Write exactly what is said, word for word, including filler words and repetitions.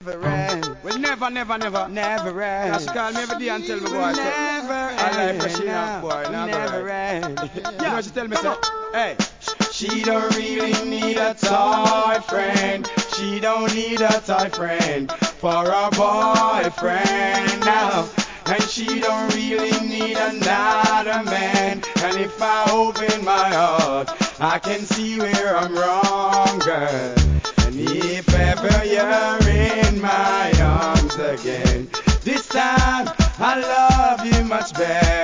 Never end. Well, never, never, never. Never end. Just call me every day and tell me, boy. say, Never I like end. she up, boy. Now go Never right. end. You know what she tell me, say? Hey. She don't really need a toy friend. She don't need a toy friend for a boyfriend now. And she don't really need another man. And if I open my heart, I can see where I'm wrong, girl. And if ever you're in my arms again, this time I love you much better.